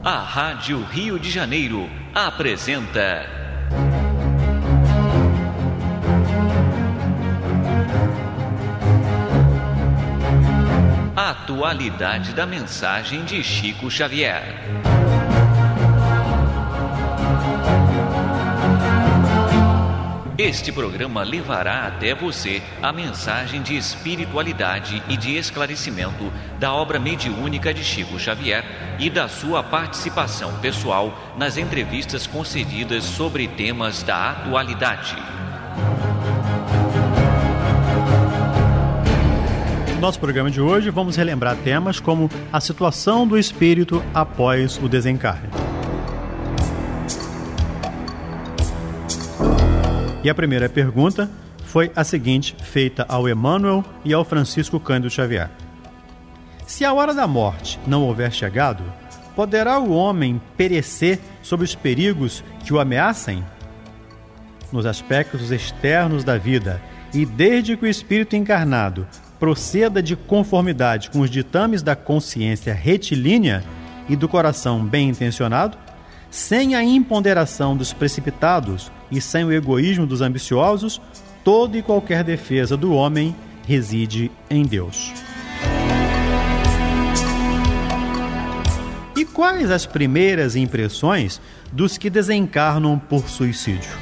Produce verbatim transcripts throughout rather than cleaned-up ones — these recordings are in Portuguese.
A Rádio Rio de Janeiro apresenta a atualidade da mensagem de Chico Xavier. Este programa levará até você a mensagem de espiritualidade e de esclarecimento da obra mediúnica de Chico Xavier e da sua participação pessoal nas entrevistas concedidas sobre temas da atualidade. No nosso programa de hoje, vamos relembrar temas como a situação do espírito após o desencarne. E a primeira pergunta foi a seguinte, feita ao Emmanuel e ao Francisco Cândido Xavier. Se a hora da morte não houver chegado, poderá o homem perecer sob os perigos que o ameacem? Nos aspectos externos da vida, e desde que o espírito encarnado proceda de conformidade com os ditames da consciência retilínea e do coração bem-intencionado, sem a imponderação dos precipitados e sem o egoísmo dos ambiciosos, toda e qualquer defesa do homem reside em Deus. E quais as primeiras impressões dos que desencarnam por suicídio?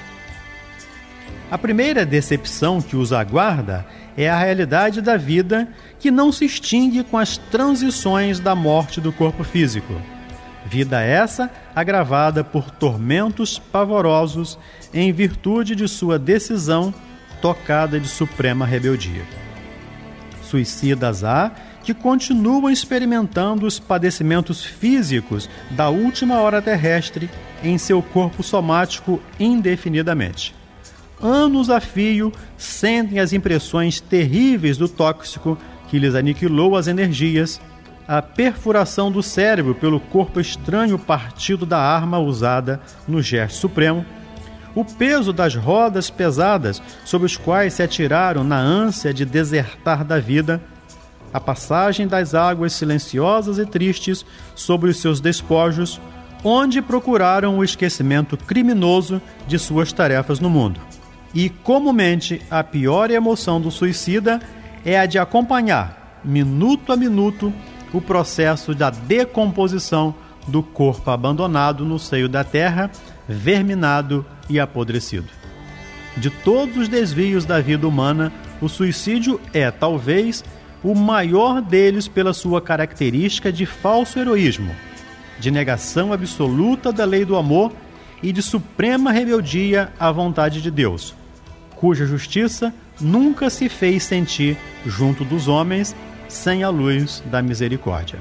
A primeira decepção que os aguarda é a realidade da vida que não se extingue com as transições da morte do corpo físico. Vida essa agravada por tormentos pavorosos em virtude de sua decisão tocada de suprema rebeldia. Suicidas há que continuam experimentando os padecimentos físicos da última hora terrestre em seu corpo somático indefinidamente. Anos a fio sentem as impressões terríveis do tóxico que lhes aniquilou as energias, a perfuração do cérebro pelo corpo estranho partido da arma usada no gesto supremo, o peso das rodas pesadas sobre os quais se atiraram na ânsia de desertar da vida, a passagem das águas silenciosas e tristes sobre os seus despojos, onde procuraram o esquecimento criminoso de suas tarefas no mundo. E, comumente, a pior emoção do suicida é a de acompanhar, minuto a minuto, o processo da decomposição do corpo abandonado no seio da terra, verminado e apodrecido. De todos os desvios da vida humana, o suicídio é, talvez, o maior deles pela sua característica de falso heroísmo, de negação absoluta da lei do amor e de suprema rebeldia à vontade de Deus, cuja justiça nunca se fez sentir junto dos homens sem a luz da misericórdia.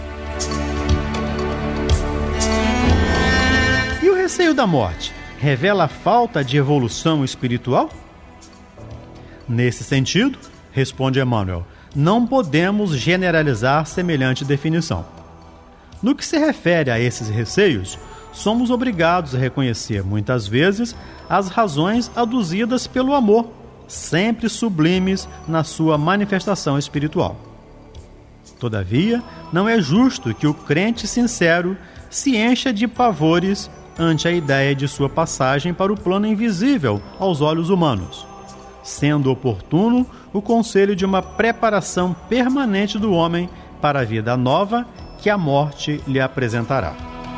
E o receio da morte revela a falta de evolução espiritual? Nesse sentido, responde Emmanuel, não podemos generalizar semelhante definição. No que se refere a esses receios, somos obrigados a reconhecer, muitas vezes, as razões aduzidas pelo amor, sempre sublimes na sua manifestação espiritual. Todavia, não é justo que o crente sincero se encha de pavores ante a ideia de sua passagem para o plano invisível aos olhos humanos, sendo oportuno o conselho de uma preparação permanente do homem para a vida nova que a morte lhe apresentará.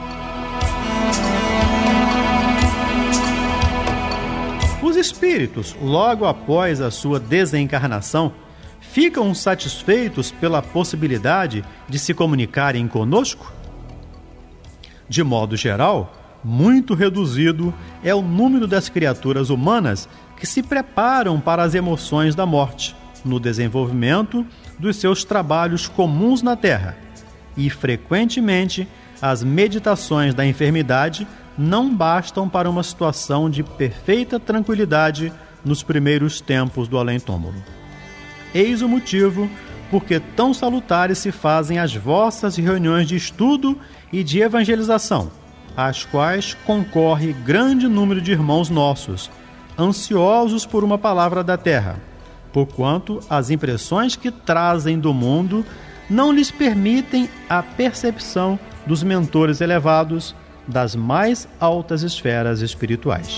Os espíritos, logo após a sua desencarnação, ficam satisfeitos pela possibilidade de se comunicarem conosco? De modo geral, muito reduzido é o número das criaturas humanas que se preparam para as emoções da morte, no desenvolvimento dos seus trabalhos comuns na Terra, e, frequentemente, as meditações da enfermidade não bastam para uma situação de perfeita tranquilidade nos primeiros tempos do além-túmulo. Eis o motivo porque tão salutares se fazem as vossas reuniões de estudo e de evangelização, às quais concorre grande número de irmãos nossos, ansiosos por uma palavra da terra, porquanto as impressões que trazem do mundo não lhes permitem a percepção dos mentores elevados das mais altas esferas espirituais.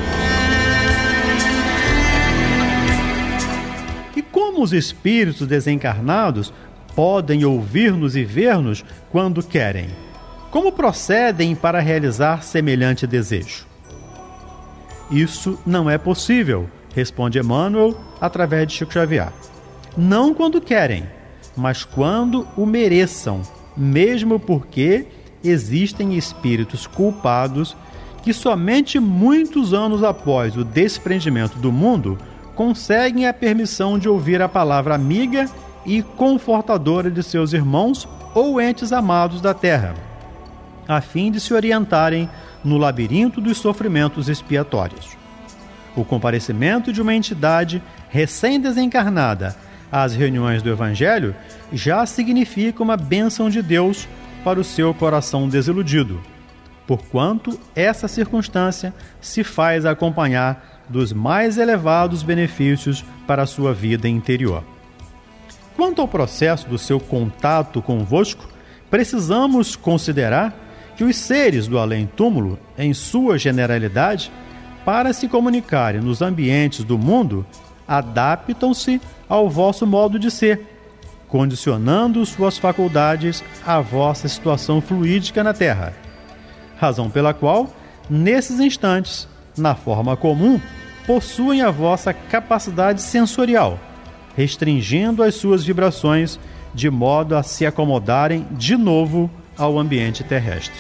E como os espíritos desencarnados podem ouvir-nos e ver-nos quando querem? Como procedem para realizar semelhante desejo? Isso não é possível, responde Emmanuel através de Chico Xavier. Não quando querem, mas quando o mereçam, mesmo porque existem espíritos culpados que somente muitos anos após o desprendimento do mundo conseguem a permissão de ouvir a palavra amiga e confortadora de seus irmãos ou entes amados da terra, a fim de se orientarem no labirinto dos sofrimentos expiatórios. O comparecimento de uma entidade recém-desencarnada às reuniões do Evangelho já significa uma bênção de Deus para o seu coração desiludido, porquanto essa circunstância se faz acompanhar dos mais elevados benefícios para a sua vida interior. Quanto ao processo do seu contato convosco, precisamos considerar que os seres do além-túmulo, em sua generalidade, para se comunicarem nos ambientes do mundo, adaptam-se ao vosso modo de ser, condicionando suas faculdades à vossa situação fluídica na Terra, razão pela qual, nesses instantes, na forma comum, possuem a vossa capacidade sensorial, restringindo as suas vibrações de modo a se acomodarem de novo ao ambiente terrestre.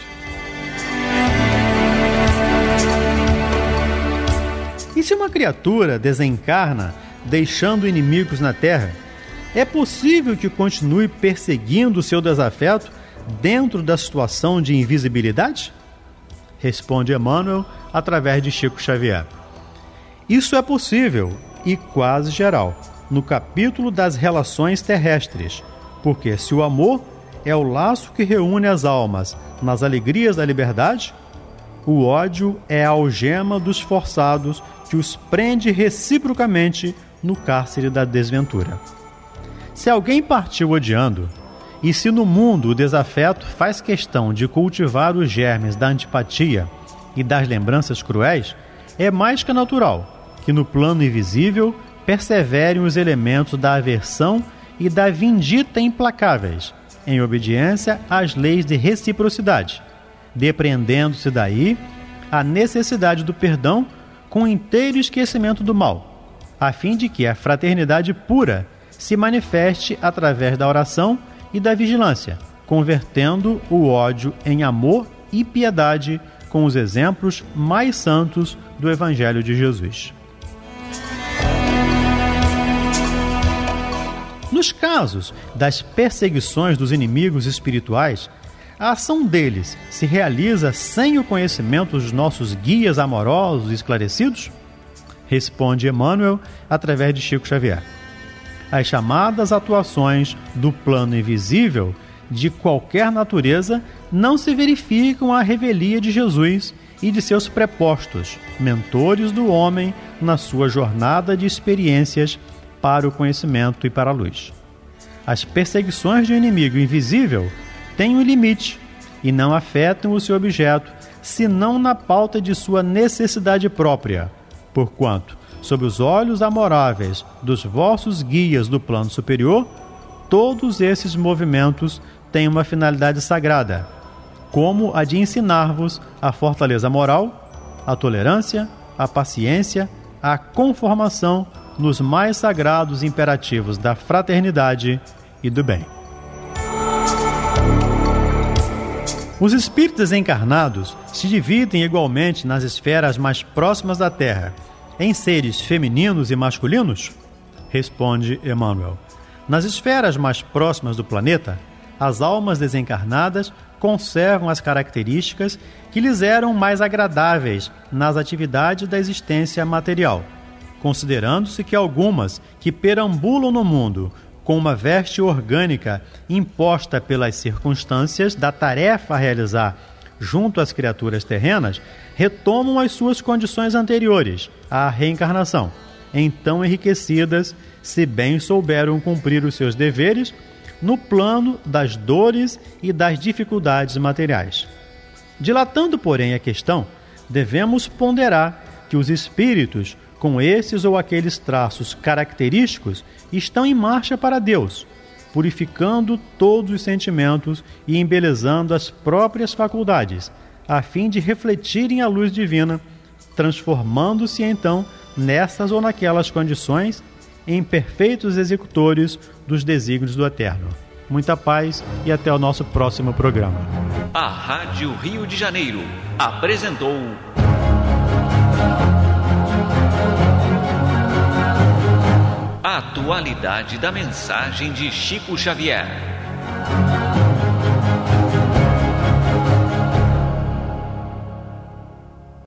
E se uma criatura desencarna deixando inimigos na Terra, é possível que continue perseguindo seu desafeto dentro da situação de invisibilidade? Responde Emmanuel através de Chico Xavier. Isso é possível e quase geral no capítulo das relações terrestres, porque se o amor é o laço que reúne as almas nas alegrias da liberdade, o ódio é a algema dos forçados que os prende reciprocamente no cárcere da desventura. Se alguém partiu odiando, e se no mundo o desafeto faz questão de cultivar os germes da antipatia e das lembranças cruéis, é mais que natural que no plano invisível perseverem os elementos da aversão e da vindita implacáveis, em obediência às leis de reciprocidade, depreendendo-se daí a necessidade do perdão com inteiro esquecimento do mal, a fim de que a fraternidade pura se manifeste através da oração e da vigilância, convertendo o ódio em amor e piedade com os exemplos mais santos do Evangelho de Jesus. Nos casos das perseguições dos inimigos espirituais, a ação deles se realiza sem o conhecimento dos nossos guias amorosos e esclarecidos? Responde Emmanuel através de Chico Xavier. As chamadas atuações do plano invisível de qualquer natureza não se verificam à revelia de Jesus e de seus prepostos, mentores do homem na sua jornada de experiências para o conhecimento e para a luz. As perseguições de um inimigo invisível têm um limite e não afetam o seu objeto, senão na pauta de sua necessidade própria, porquanto, sob os olhos amoráveis dos vossos guias do plano superior, todos esses movimentos têm uma finalidade sagrada, como a de ensinar-vos a fortaleza moral, a tolerância, a paciência, a conformação nos mais sagrados imperativos da fraternidade e do bem. Os espíritos desencarnados se dividem igualmente nas esferas mais próximas da Terra, em seres femininos e masculinos? Responde Emmanuel. Nas esferas mais próximas do planeta, as almas desencarnadas conservam as características que lhes eram mais agradáveis nas atividades da existência material, considerando-se que algumas que perambulam no mundo com uma veste orgânica imposta pelas circunstâncias da tarefa a realizar junto às criaturas terrenas, retomam as suas condições anteriores à reencarnação, então enriquecidas, se bem souberam cumprir os seus deveres, no plano das dores e das dificuldades materiais. Dilatando, porém, a questão, devemos ponderar que os espíritos, com esses ou aqueles traços característicos, estão em marcha para Deus, purificando todos os sentimentos e embelezando as próprias faculdades, a fim de refletirem a luz divina, transformando-se então nessas ou naquelas condições em perfeitos executores dos desígnios do Eterno. Muita paz e até o nosso próximo programa. A Rádio Rio de Janeiro apresentou a atualidade da mensagem de Chico Xavier.